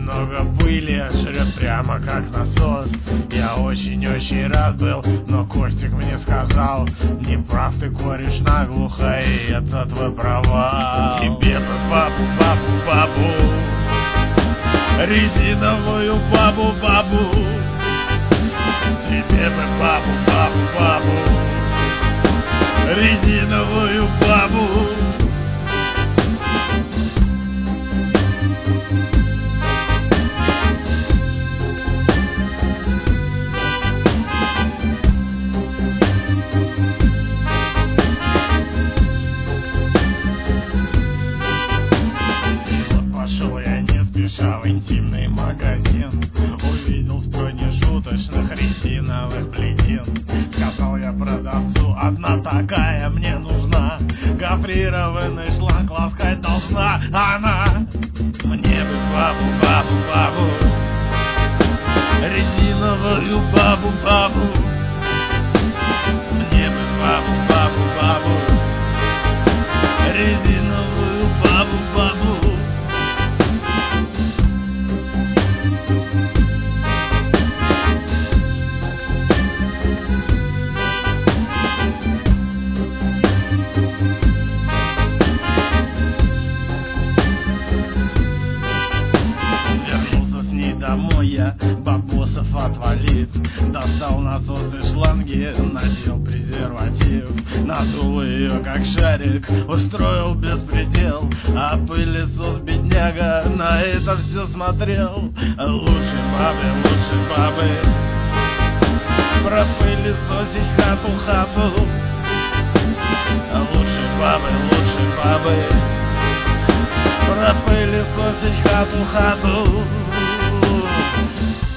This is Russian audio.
много пыли, жрет прямо как насос. Я очень-очень рад был, но Костик мне сказал: не прав ты, кореш, наглухо, и это твой провал. Тебе бы бабу, бабу, бабу, резиновую бабу, бабу. Тебе бы бабу, бабу, бабу, резиновую бабу. Пошел я не спеша в интимный магазин, увидел в промежуточных резиновых плетин. Сказал я продавцу: одна такая мне нужна, гофрированный шланг ласкать должна она. Мне бы бабу, бабу, бабу, резиновую бабу, бабу. Мне бы бабу, бабу, бабу, резиновую бабу, бабу. Домой я, бабосов отвалив, достал насосы, шланги, надел презерватив, надул ее как шарик, устроил беспредел, а пылесос бедняга на это все смотрел. Лучше бабы, пропылесосить хату. Лучше бабы, пропылесосить хату.